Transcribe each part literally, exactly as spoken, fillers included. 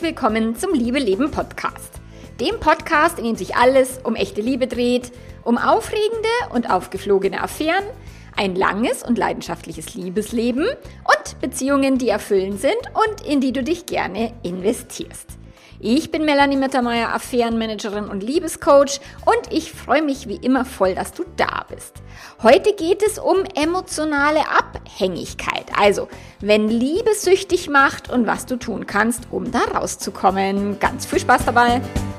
willkommen zum Liebe Leben Podcast. Dem Podcast, in dem sich alles um echte Liebe dreht, um aufregende und aufgeflogene Affären, ein langes und leidenschaftliches Liebesleben und Beziehungen, die erfüllend sind und in die du dich gerne investierst. Ich bin Melanie Mittermeier, Affärenmanagerin und Liebescoach und ich freue mich wie immer voll, dass du da bist. Heute geht es um emotionale Abhängigkeit, also wenn Liebe süchtig macht und was du tun kannst, um da rauszukommen. Ganz viel Spaß dabei!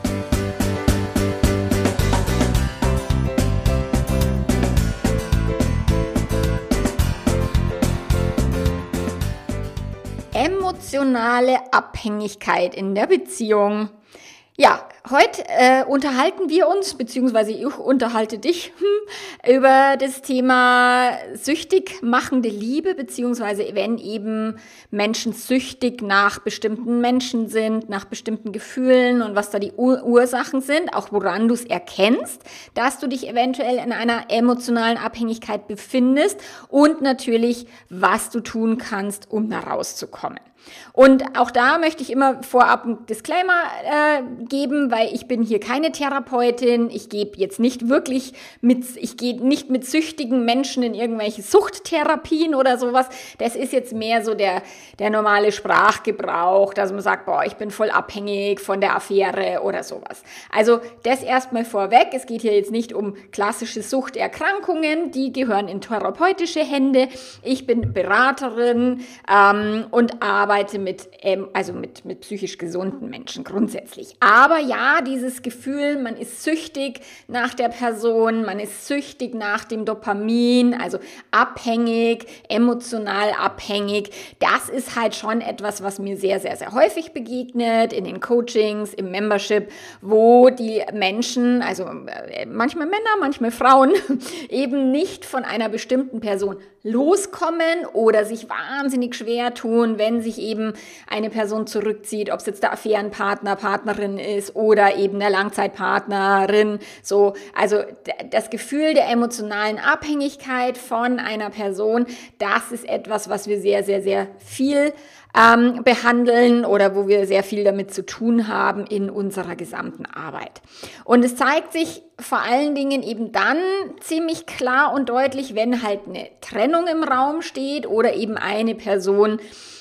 Emotionale Abhängigkeit in der Beziehung. Ja, heute äh, unterhalten wir uns, beziehungsweise ich unterhalte dich hm, über das Thema süchtig machende Liebe, beziehungsweise wenn eben Menschen süchtig nach bestimmten Menschen sind, nach bestimmten Gefühlen und was da die Ur- Ursachen sind, auch woran du es erkennst, dass du dich eventuell in einer emotionalen Abhängigkeit befindest und natürlich, was du tun kannst, um da rauszukommen. Und auch da möchte ich immer vorab einen Disclaimer äh, geben, weil ich bin hier keine Therapeutin. Ich gebe jetzt nicht wirklich mit, ich gehe nicht mit süchtigen Menschen in irgendwelche Suchttherapien oder sowas. Das ist jetzt mehr so der, der normale Sprachgebrauch, dass man sagt, boah, ich bin voll abhängig von der Affäre oder sowas. Also das erstmal vorweg. Es geht hier jetzt nicht um klassische Suchterkrankungen, die gehören in therapeutische Hände. Ich bin Beraterin ähm, und arbeite mit, ähm, also mit, mit psychisch gesunden Menschen grundsätzlich. Aber ja, dieses Gefühl, man ist süchtig nach der Person, man ist süchtig nach dem Dopamin, also abhängig, emotional abhängig, das ist halt schon etwas, was mir sehr, sehr, sehr häufig begegnet in den Coachings, im Membership, wo die Menschen, also äh, manchmal Männer, manchmal Frauen, eben nicht von einer bestimmten Person loskommen oder sich wahnsinnig schwer tun, wenn sich eben eine Person zurückzieht, ob es jetzt der Affärenpartner, Partnerin ist oder eben der Langzeitpartnerin. So, also d- das Gefühl der emotionalen Abhängigkeit von einer Person, das ist etwas, was wir sehr, sehr, sehr viel ähm, behandeln oder wo wir sehr viel damit zu tun haben in unserer gesamten Arbeit. Und es zeigt sich vor allen Dingen eben dann ziemlich klar und deutlich, wenn halt eine Trennung im Raum steht oder eben eine Person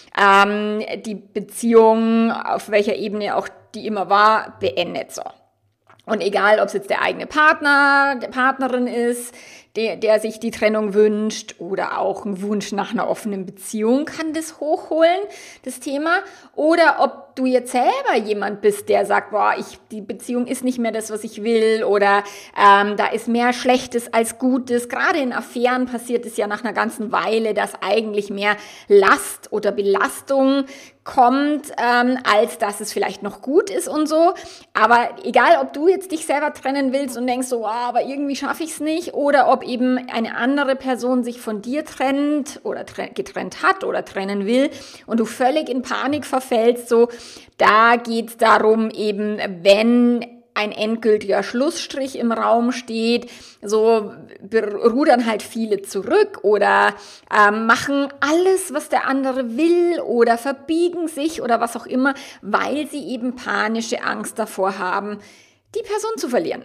ähm, die Beziehung, auf welcher Ebene auch die immer war, beendet so. Und egal, ob es jetzt der eigene Partner, der Partnerin ist, der, der sich die Trennung wünscht oder auch ein Wunsch nach einer offenen Beziehung kann das hochholen, das Thema. Oder ob du jetzt selber jemand bist, der sagt, boah, ich, die Beziehung ist nicht mehr das, was ich will oder ähm, da ist mehr Schlechtes als Gutes. Gerade in Affären passiert es ja nach einer ganzen Weile, dass eigentlich mehr Last oder Belastung kommt, ähm, als dass es vielleicht noch gut ist und so. Aber egal, ob du jetzt dich selber trennen willst und denkst so, wow, aber irgendwie schaffe ich es nicht, oder ob eben eine andere Person sich von dir trennt oder tre- getrennt hat oder trennen will und du völlig in Panik verfällst, so, da geht es darum eben, wenn ein endgültiger Schlussstrich im Raum steht, so rudern halt viele zurück oder ähm, machen alles, was der andere will oder verbiegen sich oder was auch immer, weil sie eben panische Angst davor haben, die Person zu verlieren.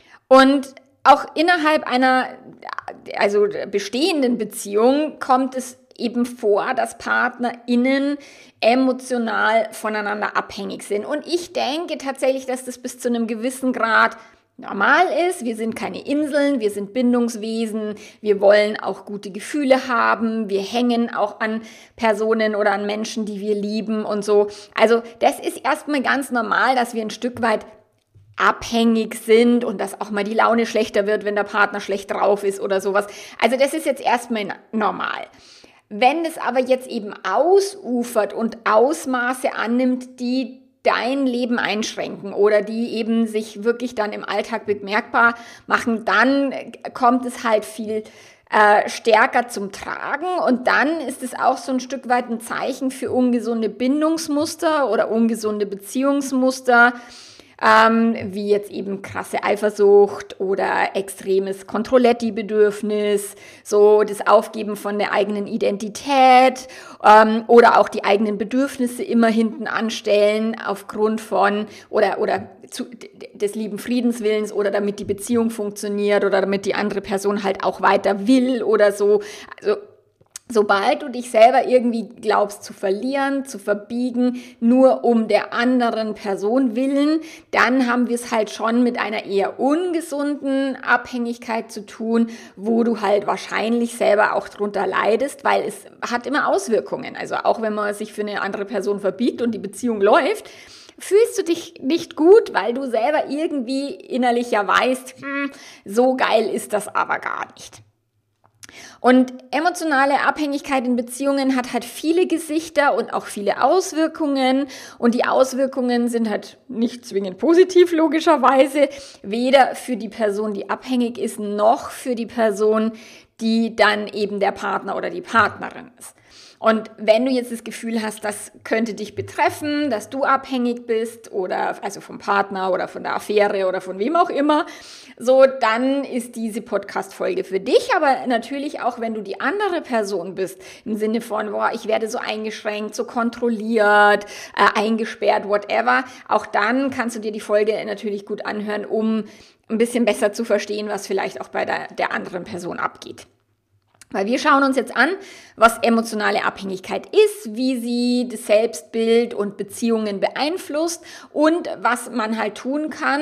Und auch innerhalb einer also bestehenden Beziehung kommt es eben vor, dass PartnerInnen emotional voneinander abhängig sind. Und ich denke tatsächlich, dass das bis zu einem gewissen Grad normal ist. Wir sind keine Inseln, wir sind Bindungswesen, wir wollen auch gute Gefühle haben, wir hängen auch an Personen oder an Menschen, die wir lieben und so. Also das ist erstmal ganz normal, dass wir ein Stück weit abhängig sind und dass auch mal die Laune schlechter wird, wenn der Partner schlecht drauf ist oder sowas. Also das ist jetzt erstmal normal. Wenn es aber jetzt eben ausufert und Ausmaße annimmt, die dein Leben einschränken oder die eben sich wirklich dann im Alltag bemerkbar machen, dann kommt es halt viel äh, stärker zum Tragen und dann ist es auch so ein Stück weit ein Zeichen für ungesunde Bindungsmuster oder ungesunde Beziehungsmuster, ähm, wie jetzt eben krasse Eifersucht oder extremes Controlletti-Bedürfnis, so das Aufgeben von der eigenen Identität ähm, oder auch die eigenen Bedürfnisse immer hinten anstellen aufgrund von oder, oder zu, des lieben Friedenswillens oder damit die Beziehung funktioniert oder damit die andere Person halt auch weiter will oder so. Also sobald du dich selber irgendwie glaubst zu verlieren, zu verbiegen, nur um der anderen Person willen, dann haben wir es halt schon mit einer eher ungesunden Abhängigkeit zu tun, wo du halt wahrscheinlich selber auch drunter leidest, weil es hat immer Auswirkungen. Also auch wenn man sich für eine andere Person verbiegt und die Beziehung läuft, fühlst du dich nicht gut, weil du selber irgendwie innerlich ja weißt, hm, so geil ist das aber gar nicht. Und emotionale Abhängigkeit in Beziehungen hat halt viele Gesichter und auch viele Auswirkungen. Und die Auswirkungen sind halt nicht zwingend positiv, logischerweise. Weder für die Person, die abhängig ist, noch für die Person, die dann eben der Partner oder die Partnerin ist. Und wenn du jetzt das Gefühl hast, das könnte dich betreffen, dass du abhängig bist oder also vom Partner oder von der Affäre oder von wem auch immer, so dann ist diese Podcast-Folge für dich. Aber natürlich auch, wenn du die andere Person bist, im Sinne von, boah, ich werde so eingeschränkt, so kontrolliert, äh, eingesperrt, whatever, auch dann kannst du dir die Folge natürlich gut anhören, um ein bisschen besser zu verstehen, was vielleicht auch bei der, der anderen Person abgeht. Weil wir schauen uns jetzt an, was emotionale Abhängigkeit ist, wie sie das Selbstbild und Beziehungen beeinflusst und was man halt tun kann,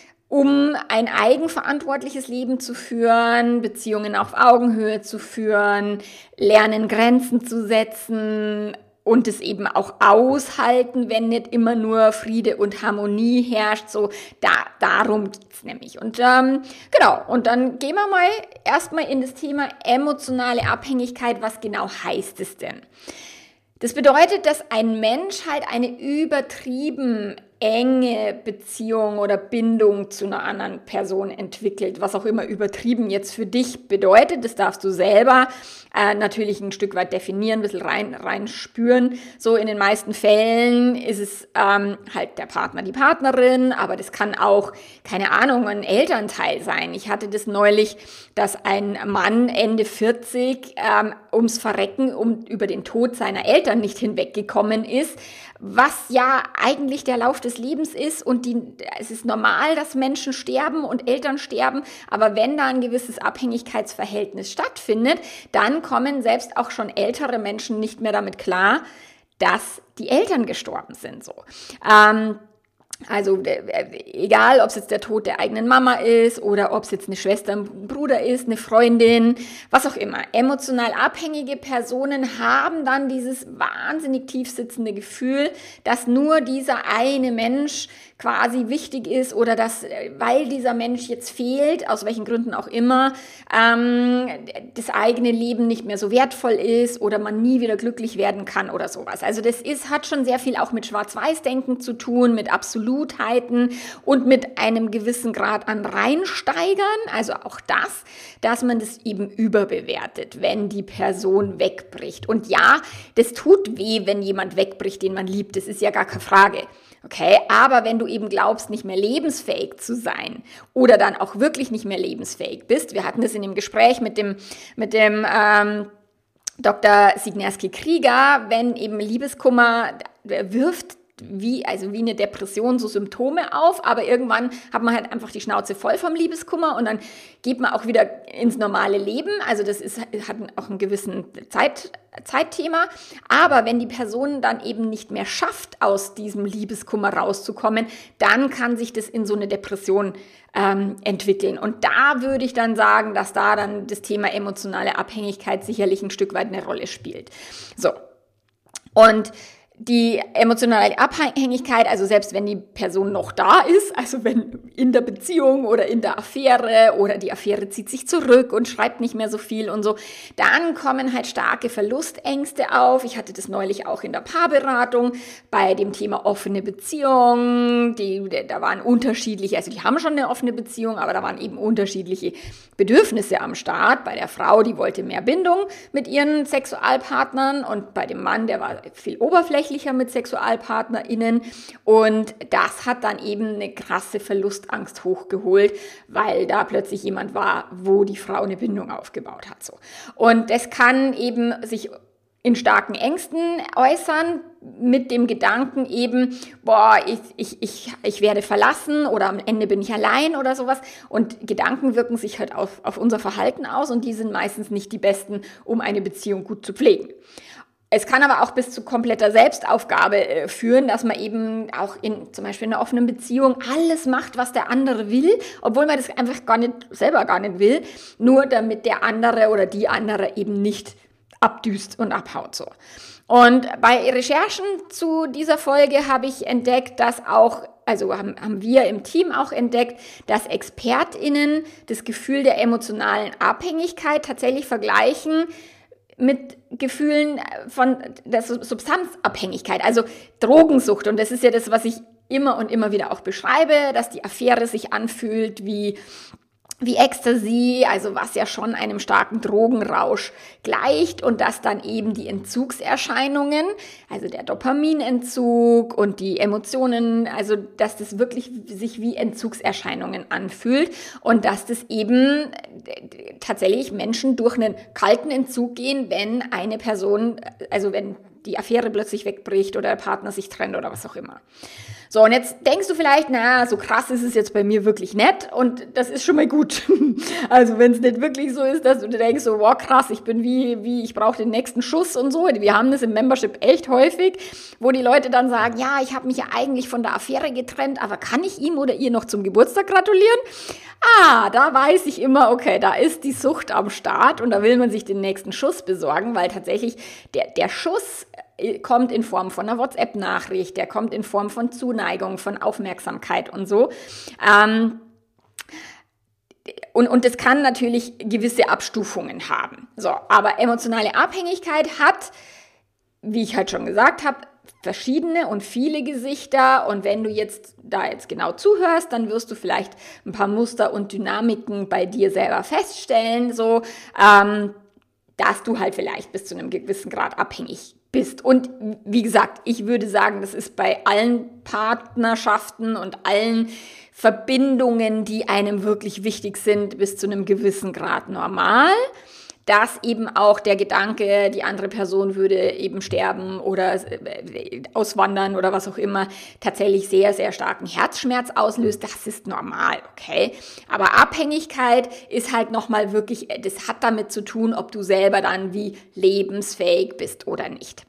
um ein eigenverantwortliches Leben zu führen, Beziehungen auf Augenhöhe zu führen, lernen, Grenzen zu setzen und es eben auch aushalten, wenn nicht immer nur Friede und Harmonie herrscht. So, da, darum geht's nämlich. Und ähm, genau, und dann gehen wir mal erstmal in das Thema emotionale Abhängigkeit. Was genau heißt es denn? Das bedeutet, dass ein Mensch halt eine übertrieben enge Beziehung oder Bindung zu einer anderen Person entwickelt, was auch immer übertrieben jetzt für dich bedeutet. Das darfst du selber äh, natürlich ein Stück weit definieren, ein bisschen rein, rein spüren. So in den meisten Fällen ist es ähm, halt der Partner, die Partnerin, aber das kann auch, keine Ahnung, ein Elternteil sein. Ich hatte das neulich, dass ein Mann Ende vierzig ähm, ums Verrecken, um über den Tod seiner Eltern nicht hinweggekommen ist, was ja eigentlich der Lauf des Lebens ist und die, es ist normal, dass Menschen sterben und Eltern sterben, aber wenn da ein gewisses Abhängigkeitsverhältnis stattfindet, dann kommen selbst auch schon ältere Menschen nicht mehr damit klar, dass die Eltern gestorben sind. So. Ähm, Also egal, ob es jetzt der Tod der eigenen Mama ist oder ob es jetzt eine Schwester, ein Bruder ist, eine Freundin, was auch immer. Emotional abhängige Personen haben dann dieses wahnsinnig tief sitzende Gefühl, dass nur dieser eine Mensch quasi wichtig ist oder dass, weil dieser Mensch jetzt fehlt, aus welchen Gründen auch immer, ähm, das eigene Leben nicht mehr so wertvoll ist oder man nie wieder glücklich werden kann oder sowas. Also das ist, hat schon sehr viel auch mit Schwarz-Weiß-Denken zu tun, mit Absolutheiten und mit einem gewissen Grad an Reinsteigern. Also auch das, dass man das eben überbewertet, wenn die Person wegbricht. Und ja, das tut weh, wenn jemand wegbricht, den man liebt. Das ist ja gar keine Frage. Okay, aber wenn du eben glaubst, nicht mehr lebensfähig zu sein oder dann auch wirklich nicht mehr lebensfähig bist, wir hatten das in dem Gespräch mit dem, mit dem ähm, Doktor Signerski-Krieger, wenn eben Liebeskummer wirft, wie, also wie eine Depression so Symptome auf, aber irgendwann hat man halt einfach die Schnauze voll vom Liebeskummer und dann geht man auch wieder ins normale Leben, also das ist, hat auch einen gewissen Zeit, Zeitthema, aber wenn die Person dann eben nicht mehr schafft, aus diesem Liebeskummer rauszukommen, dann kann sich das in so eine Depression ähm, entwickeln und da würde ich dann sagen, dass da dann das Thema emotionale Abhängigkeit sicherlich ein Stück weit eine Rolle spielt. So, und die emotionale Abhängigkeit, also selbst wenn die Person noch da ist, also wenn in der Beziehung oder in der Affäre oder die Affäre zieht sich zurück und schreibt nicht mehr so viel und so, dann kommen halt starke Verlustängste auf. Ich hatte das neulich auch in der Paarberatung bei dem Thema offene Beziehung. Die, da waren unterschiedliche, also die haben schon eine offene Beziehung, aber da waren eben unterschiedliche Bedürfnisse am Start. Bei der Frau, die wollte mehr Bindung mit ihren Sexualpartnern und bei dem Mann, der war viel oberflächlicher. oberflächlicher mit SexualpartnerInnen und das hat dann eben eine krasse Verlustangst hochgeholt, weil da plötzlich jemand war, wo die Frau eine Bindung aufgebaut hat. So. Und das kann eben sich in starken Ängsten äußern, mit dem Gedanken eben, boah, ich, ich, ich, ich werde verlassen oder am Ende bin ich allein oder sowas. Und Gedanken wirken sich halt auf, auf unser Verhalten aus und die sind meistens nicht die besten, um eine Beziehung gut zu pflegen. Es kann aber auch bis zu kompletter Selbstaufgabe äh, führen, dass man eben auch in zum Beispiel in einer offenen Beziehung alles macht, was der andere will, obwohl man das einfach gar nicht, selber gar nicht will, nur damit der andere oder die andere eben nicht abdüst und abhaut so. Und bei Recherchen zu dieser Folge habe ich entdeckt, dass auch, also haben, haben wir im Team auch entdeckt, dass ExpertInnen das Gefühl der emotionalen Abhängigkeit tatsächlich vergleichen mit Gefühlen von der Substanzabhängigkeit, also Drogensucht. Und das ist ja das, was ich immer und immer wieder auch beschreibe, dass die Affäre sich anfühlt wie wie Ecstasy, also was ja schon einem starken Drogenrausch gleicht und dass dann eben die Entzugserscheinungen, also der Dopaminentzug und die Emotionen, also dass das wirklich sich wie Entzugserscheinungen anfühlt und dass das eben tatsächlich Menschen durch einen kalten Entzug gehen, wenn eine Person, also wenn die Affäre plötzlich wegbricht oder der Partner sich trennt oder was auch immer. So, und jetzt denkst du vielleicht, na, so krass ist es jetzt bei mir wirklich nicht und das ist schon mal gut. Also wenn es nicht wirklich so ist, dass du denkst, so, wow, krass, ich bin wie, wie ich brauche den nächsten Schuss und so. Wir haben das im Membership echt häufig, wo die Leute dann sagen, ja, ich habe mich ja eigentlich von der Affäre getrennt, aber kann ich ihm oder ihr noch zum Geburtstag gratulieren? Ah, da weiß ich immer, okay, da ist die Sucht am Start und da will man sich den nächsten Schuss besorgen, weil tatsächlich der, der Schuss kommt in Form von einer WhatsApp-Nachricht, der kommt in Form von Zuneigung, von Aufmerksamkeit und so. Ähm, und, und das kann natürlich gewisse Abstufungen haben. So, aber emotionale Abhängigkeit hat, wie ich halt schon gesagt habe, verschiedene und viele Gesichter und wenn du jetzt da jetzt genau zuhörst, dann wirst du vielleicht ein paar Muster und Dynamiken bei dir selber feststellen, so, ähm, dass du halt vielleicht bis zu einem gewissen Grad abhängig bist. Und wie gesagt, ich würde sagen, das ist bei allen Partnerschaften und allen Verbindungen, die einem wirklich wichtig sind, bis zu einem gewissen Grad normal, dass eben auch der Gedanke, die andere Person würde eben sterben oder auswandern oder was auch immer, tatsächlich sehr, sehr starken Herzschmerz auslöst. Das ist normal, okay? Aber Abhängigkeit ist halt nochmal wirklich, das hat damit zu tun, ob du selber dann wie lebensfähig bist oder nicht.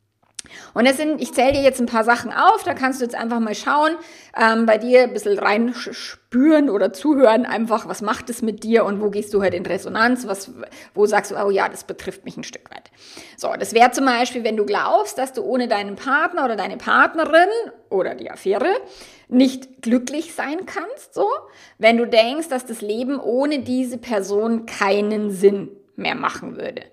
Und das sind, ich zähle dir jetzt ein paar Sachen auf, da kannst du jetzt einfach mal schauen, ähm, bei dir ein bisschen reinspüren oder zuhören, einfach, was macht es mit dir und wo gehst du halt in Resonanz, was, wo sagst du, oh ja, das betrifft mich ein Stück weit. So, das wäre zum Beispiel, wenn du glaubst, dass du ohne deinen Partner oder deine Partnerin oder die Affäre nicht glücklich sein kannst, so, wenn du denkst, dass das Leben ohne diese Person keinen Sinn mehr machen würde.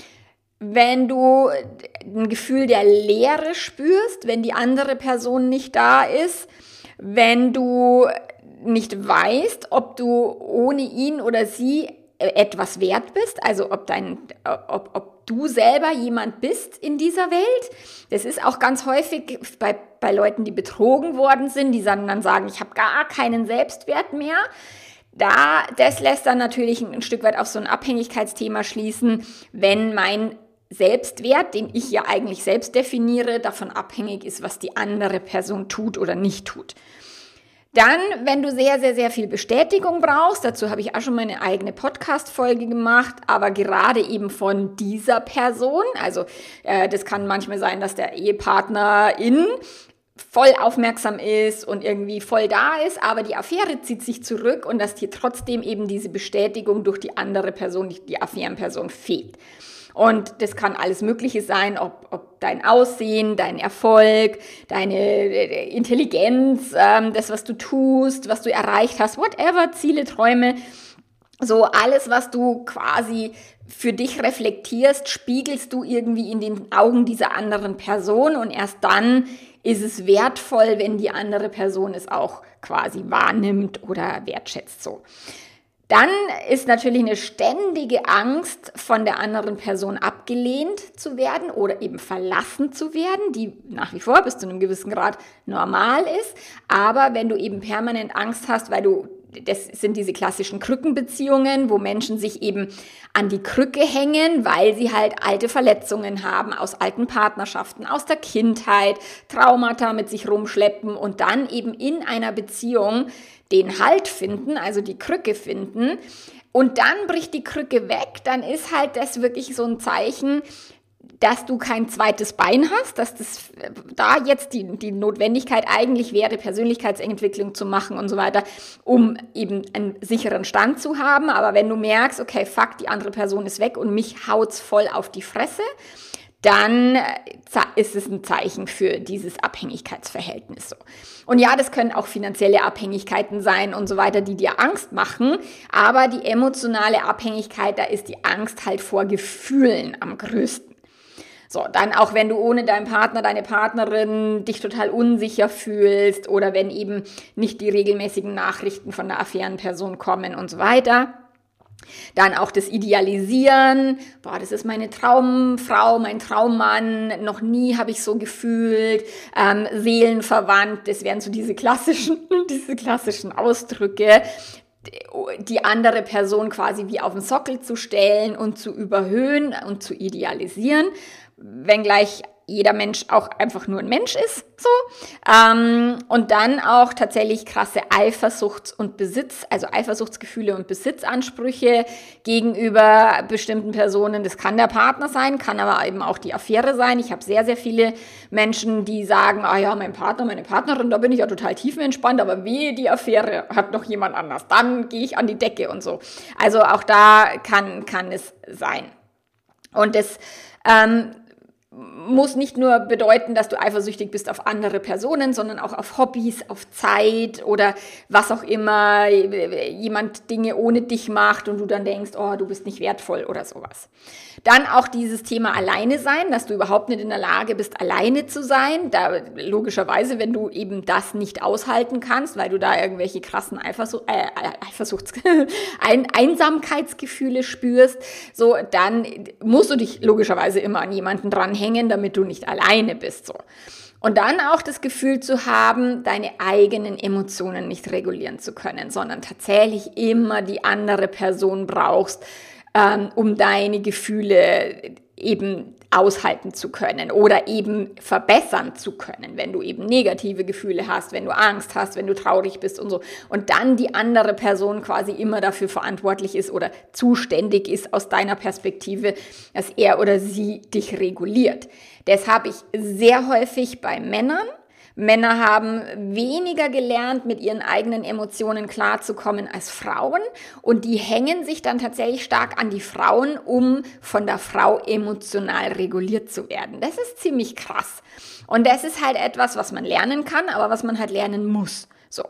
Wenn du ein Gefühl der Leere spürst, wenn die andere Person nicht da ist, wenn du nicht weißt, ob du ohne ihn oder sie etwas wert bist, also ob, dein, ob, ob du selber jemand bist in dieser Welt. Das ist auch ganz häufig bei, bei Leuten, die betrogen worden sind, die dann, dann sagen, ich habe gar keinen Selbstwert mehr. Da, das lässt dann natürlich ein, ein Stück weit auf so ein Abhängigkeitsthema schließen, wenn mein Selbstwert, den ich ja eigentlich selbst definiere, davon abhängig ist, was die andere Person tut oder nicht tut. Dann, wenn du sehr, sehr, sehr viel Bestätigung brauchst, dazu habe ich auch schon meine eigene Podcast-Folge gemacht, aber gerade eben von dieser Person, also äh, das kann manchmal sein, dass der Ehepartnerin voll aufmerksam ist und irgendwie voll da ist, aber die Affäre zieht sich zurück und dass dir trotzdem eben diese Bestätigung durch die andere Person, die Affärenperson fehlt. Und das kann alles Mögliche sein, ob, ob dein Aussehen, dein Erfolg, deine Intelligenz, ähm, das, was du tust, was du erreicht hast, whatever, Ziele, Träume, so alles, was du quasi für dich reflektierst, spiegelst du irgendwie in den Augen dieser anderen Person und erst dann ist es wertvoll, wenn die andere Person es auch quasi wahrnimmt oder wertschätzt so. Dann ist natürlich eine ständige Angst, von der anderen Person abgelehnt zu werden oder eben verlassen zu werden, die nach wie vor bis zu einem gewissen Grad normal ist. Aber wenn du eben permanent Angst hast, weil du, das sind diese klassischen Krückenbeziehungen, wo Menschen sich eben an die Krücke hängen, weil sie halt alte Verletzungen haben aus alten Partnerschaften, aus der Kindheit, Traumata mit sich rumschleppen und dann eben in einer Beziehung den Halt finden, also die Krücke finden, und dann bricht die Krücke weg, dann ist halt das wirklich so ein Zeichen, dass du kein zweites Bein hast, dass das da jetzt die, die Notwendigkeit eigentlich wäre, Persönlichkeitsentwicklung zu machen und so weiter, um eben einen sicheren Stand zu haben. Aber wenn du merkst, okay, fuck, die andere Person ist weg und mich haut's voll auf die Fresse, dann ist es ein Zeichen für dieses Abhängigkeitsverhältnis. So. Und ja, das können auch finanzielle Abhängigkeiten sein und so weiter, die dir Angst machen. Aber die emotionale Abhängigkeit, da ist die Angst halt vor Gefühlen am größten. So, dann auch wenn du ohne deinen Partner, deine Partnerin dich total unsicher fühlst oder wenn eben nicht die regelmäßigen Nachrichten von der Affärenperson kommen und so weiter. Dann auch das Idealisieren, boah, das ist meine Traumfrau, mein Traummann, noch nie habe ich so gefühlt, ähm, seelenverwandt, das wären so diese klassischen, diese klassischen Ausdrücke, die andere Person quasi wie auf den Sockel zu stellen und zu überhöhen und zu idealisieren, wenngleich jeder Mensch auch einfach nur ein Mensch ist, so. Ähm, und dann auch tatsächlich krasse Eifersuchts- und Besitz, also Eifersuchtsgefühle und Besitzansprüche gegenüber bestimmten Personen. Das kann der Partner sein, kann aber eben auch die Affäre sein. Ich habe sehr, sehr viele Menschen, die sagen, ah ja, mein Partner, meine Partnerin, da bin ich ja total tiefenentspannt, aber wehe, die Affäre hat noch jemand anders, dann gehe ich an die Decke und so. Also auch da kann, kann es sein. Und das, ähm, muss nicht nur bedeuten, dass du eifersüchtig bist auf andere Personen, sondern auch auf Hobbys, auf Zeit oder was auch immer, jemand Dinge ohne dich macht und du dann denkst, oh, du bist nicht wertvoll oder sowas. Dann auch dieses Thema alleine sein, dass du überhaupt nicht in der Lage bist, alleine zu sein. Da logischerweise, wenn du eben das nicht aushalten kannst, weil du da irgendwelche krassen Eifersucht, äh, Eifersuchts Ein Einsamkeitsgefühle spürst, so, dann musst du dich logischerweise immer an jemanden dranhängen, damit du nicht alleine bist, so. Und dann auch das Gefühl zu haben, deine eigenen Emotionen nicht regulieren zu können, sondern tatsächlich immer die andere Person brauchst, ähm, um deine Gefühle eben aushalten zu können oder eben verbessern zu können, wenn du eben negative Gefühle hast, wenn du Angst hast, wenn du traurig bist und so. Und dann die andere Person quasi immer dafür verantwortlich ist oder zuständig ist aus deiner Perspektive, dass er oder sie dich reguliert. Das habe ich sehr häufig bei Männern. Männer haben weniger gelernt, mit ihren eigenen Emotionen klarzukommen als Frauen und die hängen sich dann tatsächlich stark an die Frauen, um von der Frau emotional reguliert zu werden. Das ist ziemlich krass. Und das ist halt etwas, was man lernen kann, aber was man halt lernen muss. So.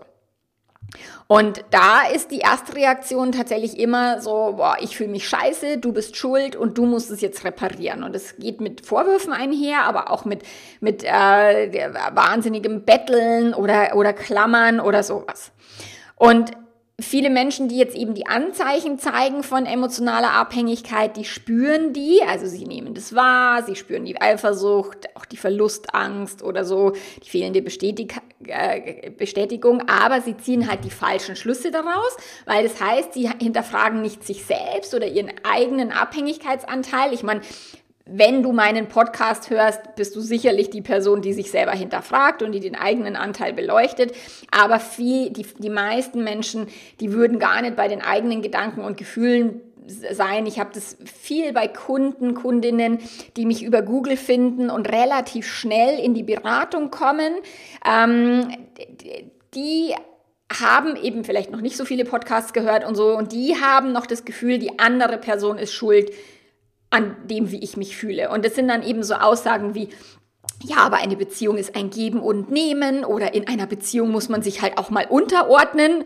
Und da ist die erste Reaktion tatsächlich immer so, boah, ich fühle mich scheiße, du bist schuld und du musst es jetzt reparieren. Und es geht mit Vorwürfen einher, aber auch mit, mit äh, wahnsinnigem Betteln oder, oder Klammern oder sowas. Und viele Menschen, die jetzt eben die Anzeichen zeigen von emotionaler Abhängigkeit, die spüren die, also sie nehmen das wahr, sie spüren die Eifersucht, auch die Verlustangst oder so, die fehlende Bestätig- äh, Bestätigung, aber sie ziehen halt die falschen Schlüsse daraus, weil das heißt, sie hinterfragen nicht sich selbst oder ihren eigenen Abhängigkeitsanteil. Ich meine, wenn du meinen Podcast hörst, bist du sicherlich die Person, die sich selber hinterfragt und die den eigenen Anteil beleuchtet. Aber viel, die, die meisten Menschen, die würden gar nicht bei den eigenen Gedanken und Gefühlen sein. Ich habe das viel bei Kunden, Kundinnen, die mich über Google finden und relativ schnell in die Beratung kommen. Ähm, die haben eben vielleicht noch nicht so viele Podcasts gehört und so und die haben noch das Gefühl, die andere Person ist schuld an dem, wie ich mich fühle. Und das sind dann eben so Aussagen wie, ja, aber eine Beziehung ist ein Geben und Nehmen oder in einer Beziehung muss man sich halt auch mal unterordnen.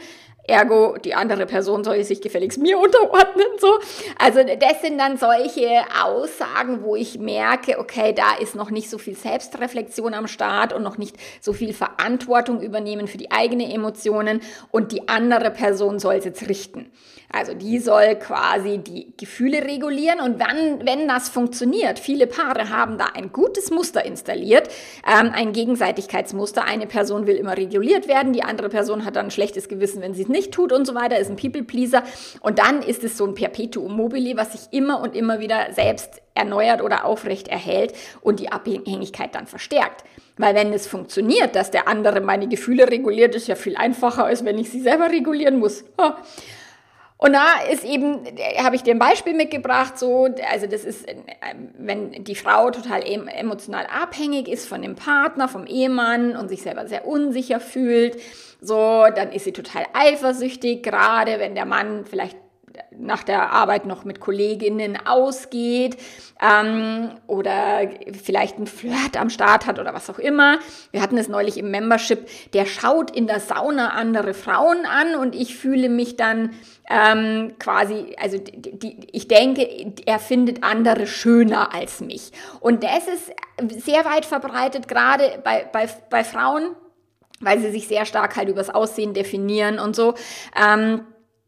Ergo, die andere Person soll sich gefälligst mir unterordnen, so. Also das sind dann solche Aussagen, wo ich merke, okay, da ist noch nicht so viel Selbstreflexion am Start und noch nicht so viel Verantwortung übernehmen für die eigenen Emotionen und die andere Person soll es jetzt richten. Also die soll quasi die Gefühle regulieren und wenn, wenn das funktioniert, viele Paare haben da ein gutes Muster installiert, ähm, ein Gegenseitigkeitsmuster. Eine Person will immer reguliert werden, die andere Person hat dann ein schlechtes Gewissen, wenn sie es nicht tut und so weiter, ist ein People-Pleaser und dann ist es so ein Perpetuum mobile, was sich immer und immer wieder selbst erneuert oder aufrecht erhält und die Abhängigkeit dann verstärkt. Weil wenn es funktioniert, dass der andere meine Gefühle reguliert, ist ja viel einfacher, als wenn ich sie selber regulieren muss. Ha. Und da ist eben, habe ich dir ein Beispiel mitgebracht, so, also das ist, wenn die Frau total emotional abhängig ist von dem Partner, vom Ehemann und sich selber sehr unsicher fühlt, so, dann ist sie total eifersüchtig, gerade wenn der Mann vielleicht nach der Arbeit noch mit Kolleginnen ausgeht ähm, oder vielleicht einen Flirt am Start hat oder was auch immer. Wir hatten es neulich im Membership, der schaut in der Sauna andere Frauen an und ich fühle mich dann ähm, quasi, also die, die, ich denke, er findet andere schöner als mich. Und das ist sehr weit verbreitet, gerade bei, bei, bei Frauen, weil sie sich sehr stark halt übers Aussehen definieren und so. Ähm,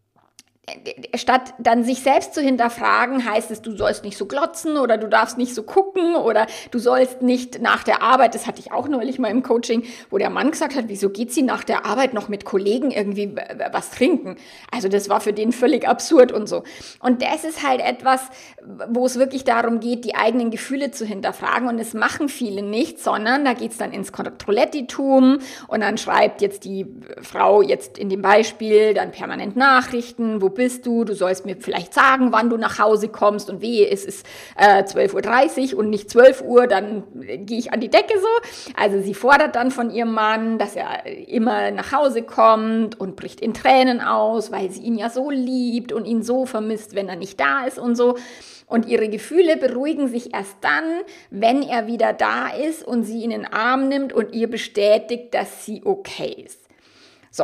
Statt dann sich selbst zu hinterfragen, heißt es, du sollst nicht so glotzen oder du darfst nicht so gucken oder du sollst nicht nach der Arbeit, das hatte ich auch neulich mal im Coaching, wo der Mann gesagt hat, wieso geht sie nach der Arbeit noch mit Kollegen irgendwie was trinken? Also das war für den völlig absurd und so. Und das ist halt etwas, wo es wirklich darum geht, die eigenen Gefühle zu hinterfragen und das machen viele nicht, sondern da geht's dann ins Kontrollettitum und dann schreibt jetzt die Frau jetzt in dem Beispiel dann permanent Nachrichten, wo bist du, du sollst mir vielleicht sagen, wann du nach Hause kommst und wehe, es ist äh, zwölf Uhr dreißig und nicht zwölf Uhr, dann äh, gehe ich an die Decke so. Also sie fordert dann von ihrem Mann, dass er immer nach Hause kommt und bricht in Tränen aus, weil sie ihn ja so liebt und ihn so vermisst, wenn er nicht da ist und so. Und ihre Gefühle beruhigen sich erst dann, wenn er wieder da ist und sie in den Arm nimmt und ihr bestätigt, dass sie okay ist. So.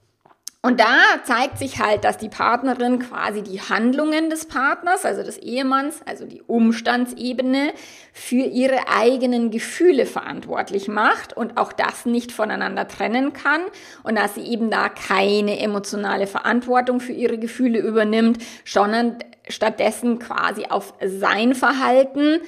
Und da zeigt sich halt, dass die Partnerin quasi die Handlungen des Partners, also des Ehemanns, also die Umstandsebene, für ihre eigenen Gefühle verantwortlich macht und auch das nicht voneinander trennen kann und dass sie eben da keine emotionale Verantwortung für ihre Gefühle übernimmt, sondern stattdessen quasi auf sein Verhalten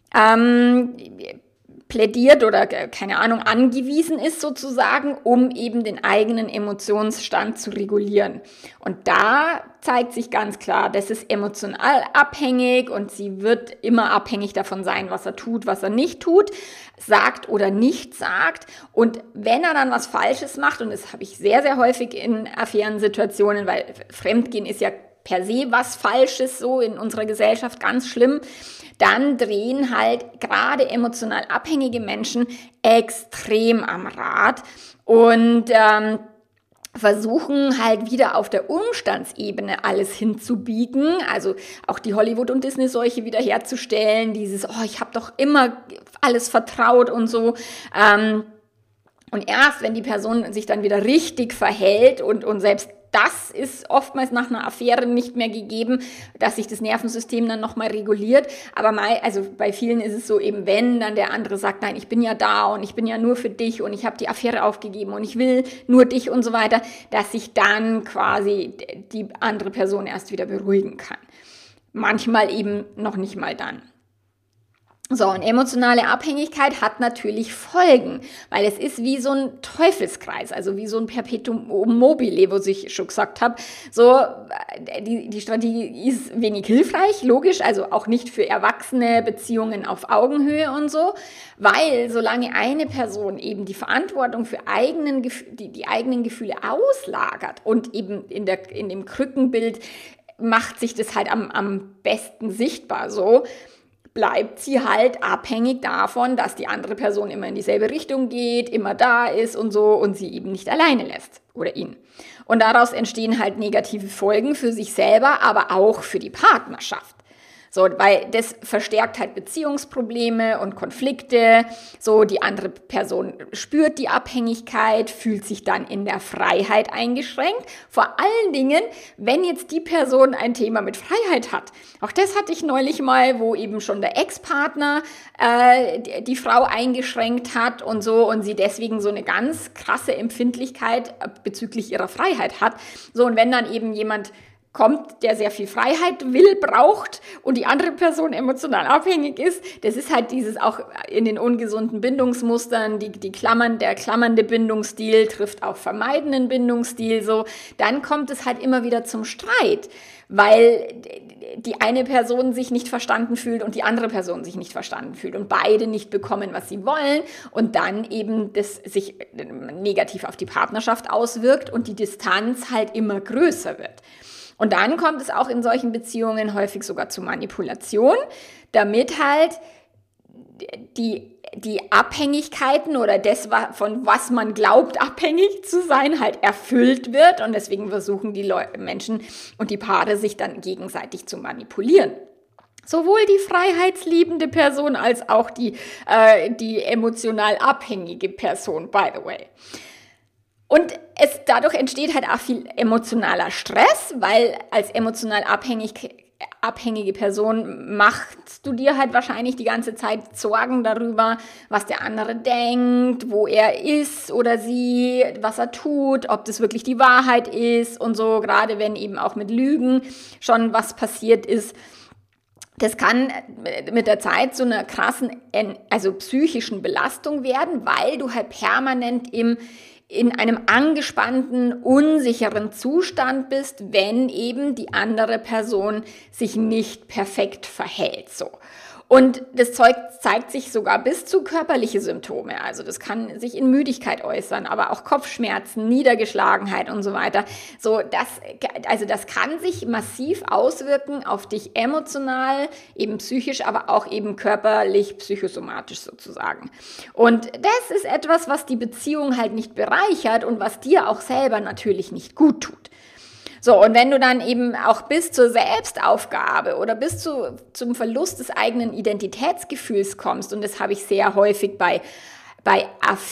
ähm, plädiert oder, keine Ahnung, angewiesen ist sozusagen, um eben den eigenen Emotionsstand zu regulieren. Und da zeigt sich ganz klar, das ist emotional abhängig und sie wird immer abhängig davon sein, was er tut, was er nicht tut, sagt oder nicht sagt. Und wenn er dann was Falsches macht, und das habe ich sehr, sehr häufig in Affärensituationen, weil Fremdgehen ist ja per se was Falsches, so in unserer Gesellschaft ganz schlimm, dann drehen halt gerade emotional abhängige Menschen extrem am Rad und ähm, versuchen halt wieder auf der Umstandsebene alles hinzubiegen, also auch die Hollywood- und Disney-Seuche wieder herzustellen, dieses, oh, ich habe doch immer alles vertraut und so. Ähm, und erst, wenn die Person sich dann wieder richtig verhält und, und selbst das ist oftmals nach einer Affäre nicht mehr gegeben, dass sich das Nervensystem dann nochmal reguliert. Aber mal, also bei vielen ist es so, eben wenn dann der andere sagt, nein, ich bin ja da und ich bin ja nur für dich und ich habe die Affäre aufgegeben und ich will nur dich und so weiter, dass sich dann quasi die andere Person erst wieder beruhigen kann. Manchmal eben noch nicht mal dann. So, und emotionale Abhängigkeit hat natürlich Folgen, weil es ist wie so ein Teufelskreis, also wie so ein Perpetuum mobile, wo ich schon gesagt habe, so, die, die Strategie ist wenig hilfreich, logisch, also auch nicht für erwachsene Beziehungen auf Augenhöhe und so, weil solange eine Person eben die Verantwortung für eigenen, die, die eigenen Gefühle auslagert und eben in der, in dem Krückenbild macht sich das halt am, am besten sichtbar so, bleibt sie halt abhängig davon, dass die andere Person immer in dieselbe Richtung geht, immer da ist und so und sie eben nicht alleine lässt oder ihn. Und daraus entstehen halt negative Folgen für sich selber, aber auch für die Partnerschaft. So, weil das verstärkt halt Beziehungsprobleme und Konflikte. So, die andere Person spürt die Abhängigkeit, fühlt sich dann in der Freiheit eingeschränkt. Vor allen Dingen, wenn jetzt die Person ein Thema mit Freiheit hat. Auch das hatte ich neulich mal, wo eben schon der Ex-Partner äh, die, die Frau eingeschränkt hat und so und sie deswegen so eine ganz krasse Empfindlichkeit bezüglich ihrer Freiheit hat. So, und wenn dann eben jemand kommt, der sehr viel Freiheit will, braucht und die andere Person emotional abhängig ist, das ist halt dieses auch in den ungesunden Bindungsmustern, die, die Klammern, der klammernde Bindungsstil trifft auf vermeidenden Bindungsstil, so, dann kommt es halt immer wieder zum Streit, weil die eine Person sich nicht verstanden fühlt und die andere Person sich nicht verstanden fühlt und beide nicht bekommen, was sie wollen und dann eben das sich negativ auf die Partnerschaft auswirkt und die Distanz halt immer größer wird. Und dann kommt es auch in solchen Beziehungen häufig sogar zu Manipulation, damit halt die, die Abhängigkeiten oder das, von was man glaubt, abhängig zu sein, halt erfüllt wird. Und deswegen versuchen die Leute, Menschen und die Paare sich dann gegenseitig zu manipulieren. Sowohl die freiheitsliebende Person als auch die, äh, die emotional abhängige Person, by the way. Und es, dadurch entsteht halt auch viel emotionaler Stress, weil als emotional abhängig, abhängige Person machst du dir halt wahrscheinlich die ganze Zeit Sorgen darüber, was der andere denkt, wo er ist oder sie, was er tut, ob das wirklich die Wahrheit ist und so, gerade wenn eben auch mit Lügen schon was passiert ist. Das kann mit der Zeit zu einer krassen, also psychischen Belastung werden, weil du halt permanent im in einem angespannten, unsicheren Zustand bist, wenn eben die andere Person sich nicht perfekt verhält, so. Und das Zeug zeigt sich sogar bis zu körperliche Symptome. Also das kann sich in Müdigkeit äußern, aber auch Kopfschmerzen, Niedergeschlagenheit und so weiter. So, das, also das kann sich massiv auswirken auf dich emotional, eben psychisch, aber auch eben körperlich, psychosomatisch sozusagen. Und das ist etwas, was die Beziehung halt nicht bereichert und was dir auch selber natürlich nicht gut tut. So, und wenn du dann eben auch bis zur Selbstaufgabe oder bis zu, zum Verlust des eigenen Identitätsgefühls kommst, und das habe ich sehr häufig bei bei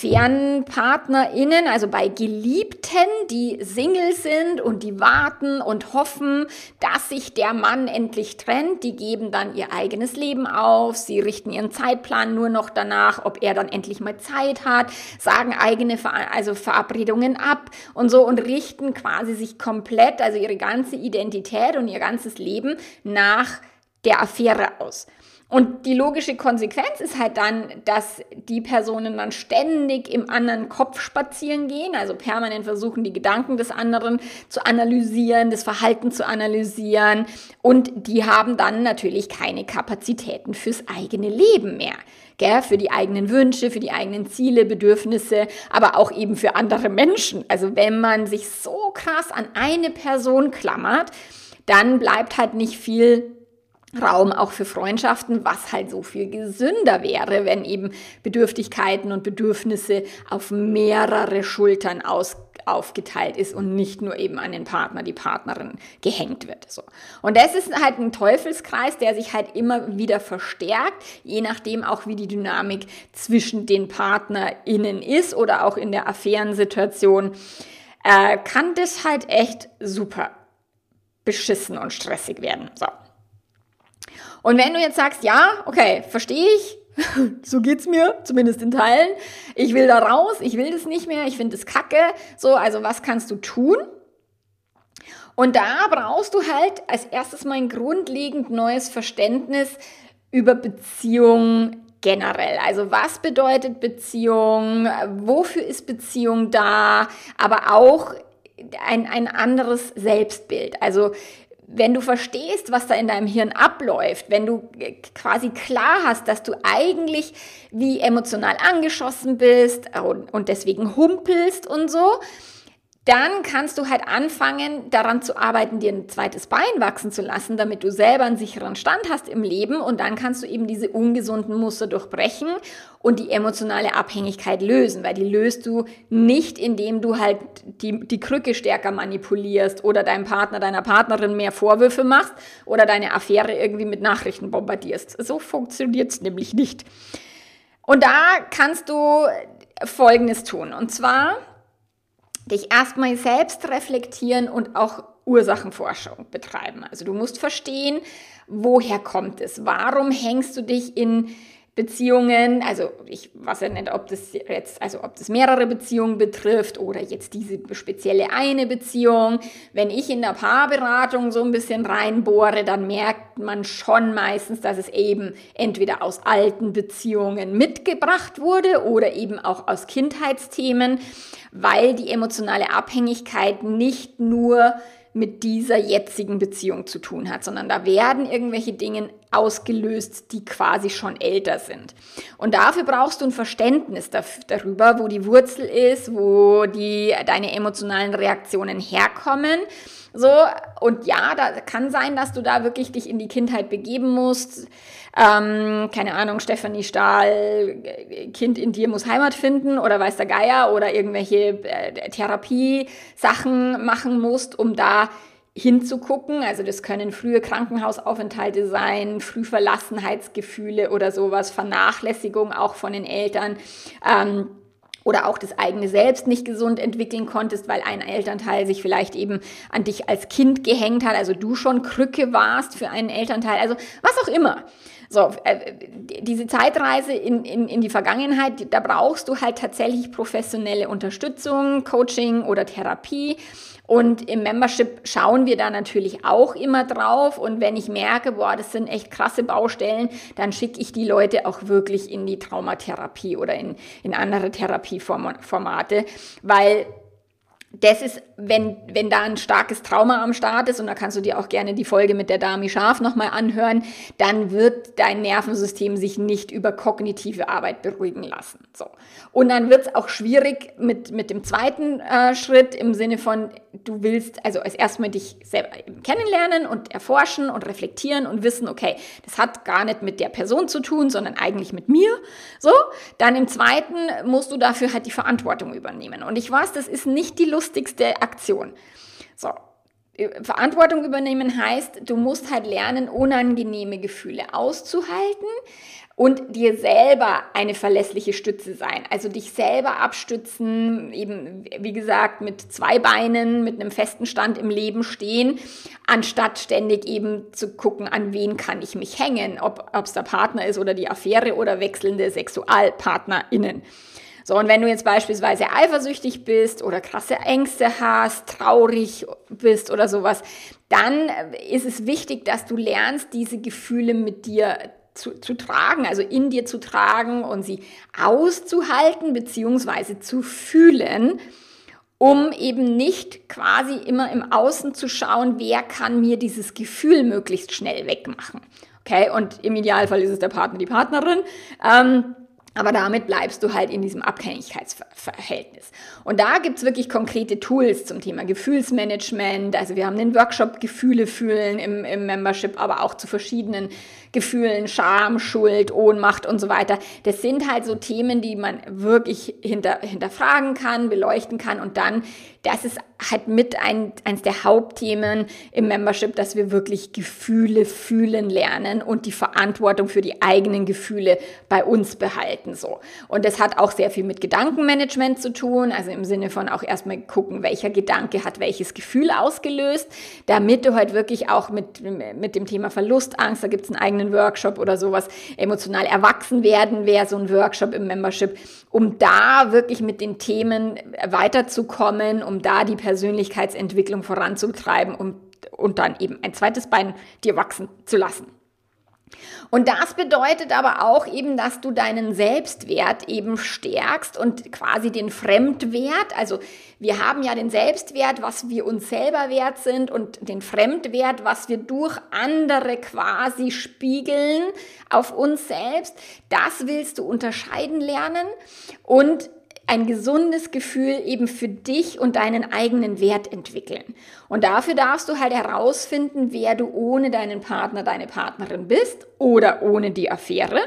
AffärenpartnerInnen, also bei Geliebten, die Single sind und die warten und hoffen, dass sich der Mann endlich trennt, die geben dann ihr eigenes Leben auf, sie richten ihren Zeitplan nur noch danach, ob er dann endlich mal Zeit hat, sagen eigene Ver- also Verabredungen ab und so und richten quasi sich komplett, also ihre ganze Identität und ihr ganzes Leben nach der Affäre aus. Und die logische Konsequenz ist halt dann, dass die Personen dann ständig im anderen Kopf spazieren gehen, also permanent versuchen, die Gedanken des anderen zu analysieren, das Verhalten zu analysieren und die haben dann natürlich keine Kapazitäten fürs eigene Leben mehr, gell? Für die eigenen Wünsche, für die eigenen Ziele, Bedürfnisse, aber auch eben für andere Menschen. Also wenn man sich so krass an eine Person klammert, dann bleibt halt nicht viel Raum auch für Freundschaften, was halt so viel gesünder wäre, wenn eben Bedürftigkeiten und Bedürfnisse auf mehrere Schultern aus, aufgeteilt ist und nicht nur eben an den Partner, die Partnerin gehängt wird. So. Und das ist halt ein Teufelskreis, der sich halt immer wieder verstärkt, je nachdem auch wie die Dynamik zwischen den PartnerInnen ist oder auch in der Affärensituation, äh, kann das halt echt super beschissen und stressig werden. So. Und wenn du jetzt sagst, ja, okay, verstehe ich, so geht's mir, zumindest in Teilen, ich will da raus, ich will das nicht mehr, ich finde das kacke, so, also was kannst du tun? Und da brauchst du halt als erstes mal ein grundlegend neues Verständnis über Beziehungen generell. Also was bedeutet Beziehung, wofür ist Beziehung da, aber auch ein, ein anderes Selbstbild, also wenn du verstehst, was da in deinem Hirn abläuft, wenn du quasi klar hast, dass du eigentlich wie emotional angeschossen bist und, und deswegen humpelst und so, dann kannst du halt anfangen, daran zu arbeiten, dir ein zweites Bein wachsen zu lassen, damit du selber einen sicheren Stand hast im Leben und dann kannst du eben diese ungesunden Muster durchbrechen und die emotionale Abhängigkeit lösen, weil die löst du nicht, indem du halt die, die Krücke stärker manipulierst oder deinem Partner, deiner Partnerin mehr Vorwürfe machst oder deine Affäre irgendwie mit Nachrichten bombardierst. So funktioniert es nämlich nicht. Und da kannst du Folgendes tun, und zwar dich erstmal selbst reflektieren und auch Ursachenforschung betreiben. Also du musst verstehen, woher kommt es? Warum hängst du dich in Beziehungen, also ich weiß ja nicht, ob das jetzt, also ob das mehrere Beziehungen betrifft oder jetzt diese spezielle eine Beziehung. Wenn ich in der Paarberatung so ein bisschen reinbohre, dann merkt man schon meistens, dass es eben entweder aus alten Beziehungen mitgebracht wurde oder eben auch aus Kindheitsthemen, weil die emotionale Abhängigkeit nicht nur mit dieser jetzigen Beziehung zu tun hat, sondern da werden irgendwelche Dinge ausgelöst, die quasi schon älter sind. Und dafür brauchst du ein Verständnis darüber, wo die Wurzel ist, wo die, deine emotionalen Reaktionen herkommen. So, und ja, da kann sein, dass du da wirklich dich in die Kindheit begeben musst. Ähm, keine Ahnung, Stefanie Stahl, Kind in dir muss Heimat finden oder weiß der Geier oder irgendwelche äh, Therapie-Sachen machen musst, um da hinzugucken. Also das können frühe Krankenhausaufenthalte sein, Frühverlassenheitsgefühle oder sowas, Vernachlässigung auch von den Eltern. Ähm, oder auch das eigene Selbst nicht gesund entwickeln konntest, weil ein Elternteil sich vielleicht eben an dich als Kind gehängt hat, also du schon Krücke warst für einen Elternteil, also was auch immer. So, äh, diese Zeitreise in, in, in die Vergangenheit, da brauchst du halt tatsächlich professionelle Unterstützung, Coaching oder Therapie. Und im Membership schauen wir da natürlich auch immer drauf. Und wenn ich merke, boah, das sind echt krasse Baustellen, dann schicke ich die Leute auch wirklich in die Traumatherapie oder in, in andere Therapieformate, weil das ist, wenn, wenn da ein starkes Trauma am Start ist, und da kannst du dir auch gerne die Folge mit der Dami Scharf nochmal anhören, dann wird dein Nervensystem sich nicht über kognitive Arbeit beruhigen lassen. So. Und dann wird es auch schwierig mit, mit dem zweiten äh, Schritt im Sinne von, du willst also als erstmal dich selber eben kennenlernen und erforschen und reflektieren und wissen, okay, das hat gar nicht mit der Person zu tun, sondern eigentlich mit mir. So, dann im zweiten musst du dafür halt die Verantwortung übernehmen. Und ich weiß, das ist nicht die lustigste Aktion. So, Verantwortung übernehmen heißt, du musst halt lernen, unangenehme Gefühle auszuhalten und dir selber eine verlässliche Stütze sein. Also dich selber abstützen, eben wie gesagt mit zwei Beinen, mit einem festen Stand im Leben stehen, anstatt ständig eben zu gucken, an wen kann ich mich hängen, ob es der Partner ist oder die Affäre oder wechselnde SexualpartnerInnen. So, und wenn du jetzt beispielsweise eifersüchtig bist oder krasse Ängste hast, traurig bist oder sowas, dann ist es wichtig, dass du lernst, diese Gefühle mit dir zu, zu tragen, also in dir zu tragen und sie auszuhalten bzw. zu fühlen, um eben nicht quasi immer im Außen zu schauen, wer kann mir dieses Gefühl möglichst schnell wegmachen. Okay, und im Idealfall ist es der Partner, die Partnerin. Ähm, Aber damit bleibst du halt in diesem Abhängigkeitsverhältnis. Und da gibt's wirklich konkrete Tools zum Thema Gefühlsmanagement. Also wir haben den Workshop Gefühle fühlen im, im Membership, aber auch zu verschiedenen Gefühlen, Scham, Schuld, Ohnmacht und so weiter. Das sind halt so Themen, die man wirklich hinter, hinterfragen kann, beleuchten kann. Und dann, das ist halt mit ein, eins der Hauptthemen im Membership, dass wir wirklich Gefühle fühlen lernen und die Verantwortung für die eigenen Gefühle bei uns behalten. So. Und das hat auch sehr viel mit Gedankenmanagement zu tun, also im Sinne von auch erstmal gucken, welcher Gedanke hat welches Gefühl ausgelöst, damit du halt wirklich auch mit, mit dem Thema Verlustangst, da gibt es einen eigenen Workshop oder sowas, emotional erwachsen werden wäre so ein Workshop im Membership, um da wirklich mit den Themen weiterzukommen, um da die Persönlichkeitsentwicklung voranzutreiben und, und dann eben ein zweites Bein dir wachsen zu lassen. Und das bedeutet aber auch eben, dass du deinen Selbstwert eben stärkst und quasi den Fremdwert, also wir haben ja den Selbstwert, was wir uns selber wert sind und den Fremdwert, was wir durch andere quasi spiegeln auf uns selbst, das willst du unterscheiden lernen und ein gesundes Gefühl eben für dich und deinen eigenen Wert entwickeln. Und dafür darfst du halt herausfinden, wer du ohne deinen Partner, deine Partnerin bist oder ohne die Affäre.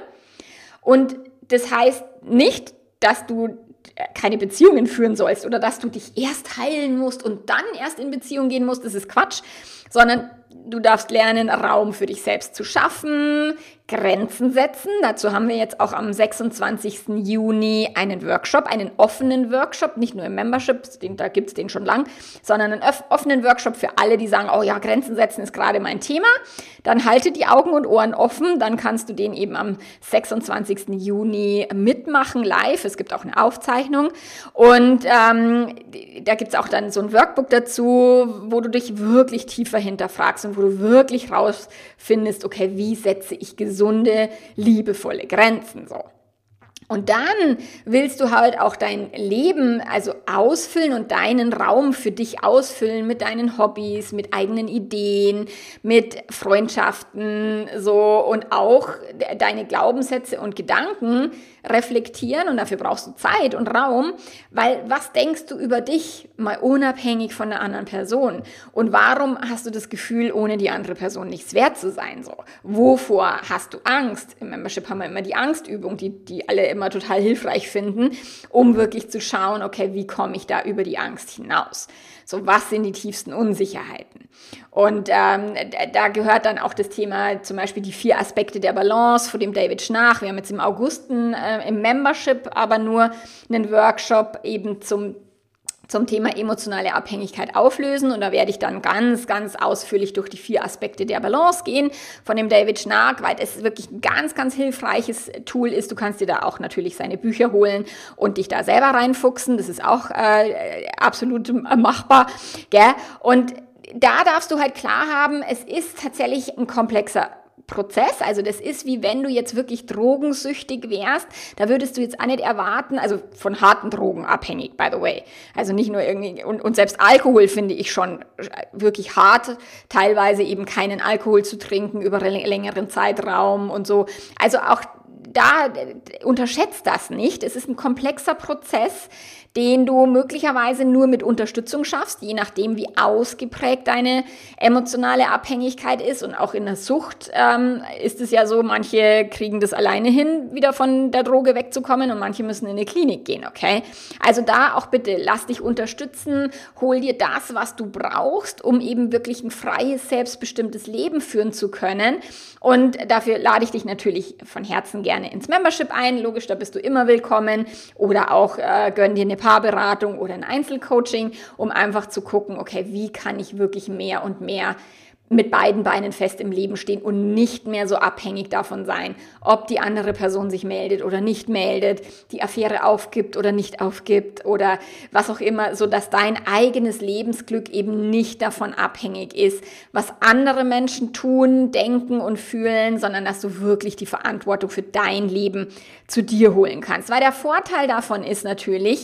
Und das heißt nicht, dass du keine Beziehungen führen sollst oder dass du dich erst heilen musst und dann erst in Beziehung gehen musst. Das ist Quatsch, sondern du darfst lernen, Raum für dich selbst zu schaffen, Grenzen setzen. Dazu haben wir jetzt auch am sechsundzwanzigsten Juni einen Workshop, einen offenen Workshop, nicht nur im Membership, den, da gibt's den schon lang, sondern einen offenen Workshop für alle, die sagen, oh ja, Grenzen setzen ist gerade mein Thema. Dann halte die Augen und Ohren offen, dann kannst du den eben am sechsundzwanzigsten Juni mitmachen, live. Es gibt auch eine Aufzeichnung und ähm, da gibt's auch dann so ein Workbook dazu, wo du dich wirklich tiefer hinterfragst und wo du wirklich rausfindest, okay, wie setze ich gesunde, liebevolle Grenzen, so. Und dann willst du halt auch dein Leben also ausfüllen und deinen Raum für dich ausfüllen mit deinen Hobbys, mit eigenen Ideen, mit Freundschaften, so, und auch deine Glaubenssätze und Gedanken reflektieren, und dafür brauchst du Zeit und Raum, weil was denkst du über dich, mal unabhängig von einer anderen Person, und warum hast du das Gefühl, ohne die andere Person nichts wert zu sein, so? Wovor hast du Angst? Im Membership haben wir immer die Angstübung, die, die alle immer total hilfreich finden, um wirklich zu schauen, okay, wie komme ich da über die Angst hinaus? So, was sind die tiefsten Unsicherheiten? Und ähm, da gehört dann auch das Thema, zum Beispiel die vier Aspekte der Balance von dem David Schnarch. Wir haben jetzt im August äh, im Membership aber nur einen Workshop eben zum zum Thema emotionale Abhängigkeit auflösen, und da werde ich dann ganz, ganz ausführlich durch die vier Aspekte der Balance gehen von dem David Schnarch, weil es wirklich ein ganz, ganz hilfreiches Tool ist. Du kannst dir da auch natürlich seine Bücher holen und dich da selber reinfuchsen. Das ist auch äh, absolut machbar, gell? Und da darfst du halt klar haben, es ist tatsächlich ein komplexer Prozess. Also das ist, wie wenn du jetzt wirklich drogensüchtig wärst. Da würdest du jetzt auch nicht erwarten, also von harten Drogen abhängig, by the way. Also nicht nur irgendwie, und, und selbst Alkohol finde ich schon wirklich hart, teilweise eben keinen Alkohol zu trinken über einen längeren Zeitraum und so. Also auch da unterschätzt das nicht. Es ist ein komplexer Prozess, den du möglicherweise nur mit Unterstützung schaffst, je nachdem, wie ausgeprägt deine emotionale Abhängigkeit ist. Und auch in der Sucht ähm, ist es ja so, manche kriegen das alleine hin, wieder von der Droge wegzukommen, und manche müssen in eine Klinik gehen, okay? Also da auch bitte, lass dich unterstützen, hol dir das, was du brauchst, um eben wirklich ein freies, selbstbestimmtes Leben führen zu können. Und dafür lade ich dich natürlich von Herzen gerne ins Membership ein. Logisch, da bist du immer willkommen. Oder auch äh, gönn dir eine Paarberatung oder ein Einzelcoaching, um einfach zu gucken, okay, wie kann ich wirklich mehr und mehr mit beiden Beinen fest im Leben stehen und nicht mehr so abhängig davon sein, ob die andere Person sich meldet oder nicht meldet, die Affäre aufgibt oder nicht aufgibt oder was auch immer, so dass dein eigenes Lebensglück eben nicht davon abhängig ist, was andere Menschen tun, denken und fühlen, sondern dass du wirklich die Verantwortung für dein Leben zu dir holen kannst. Weil der Vorteil davon ist natürlich,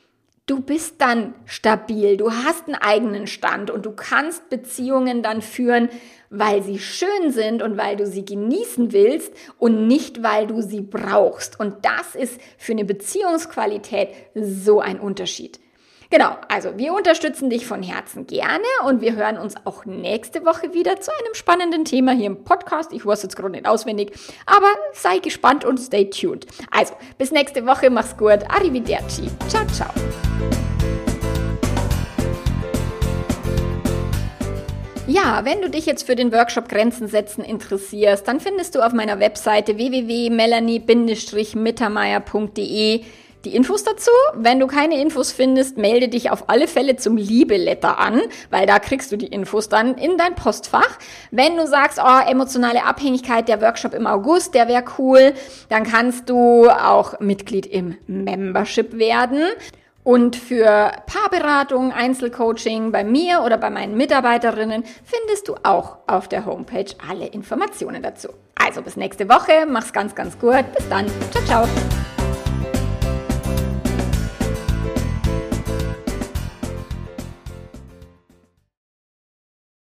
du bist dann stabil, du hast einen eigenen Stand und du kannst Beziehungen dann führen, weil sie schön sind und weil du sie genießen willst und nicht, weil du sie brauchst. Und das ist für eine Beziehungsqualität so ein Unterschied. Genau, also wir unterstützen dich von Herzen gerne, und wir hören uns auch nächste Woche wieder zu einem spannenden Thema hier im Podcast. Ich weiß jetzt gerade nicht auswendig, aber sei gespannt und stay tuned. Also, bis nächste Woche, mach's gut, arrivederci, ciao, ciao. Ja, wenn du dich jetzt für den Workshop Grenzen setzen interessierst, dann findest du auf meiner Webseite w w w punkt melanie Bindestrich mittermeier punkt d e die Infos dazu. Wenn du keine Infos findest, melde dich auf alle Fälle zum Liebe-Letter an, weil da kriegst du die Infos dann in dein Postfach. Wenn du sagst, oh, emotionale Abhängigkeit, der Workshop im August, der wäre cool, dann kannst du auch Mitglied im Membership werden. Und für Paarberatung, Einzelcoaching bei mir oder bei meinen Mitarbeiterinnen findest du auch auf der Homepage alle Informationen dazu. Also bis nächste Woche, mach's ganz, ganz gut. Bis dann. Ciao, ciao.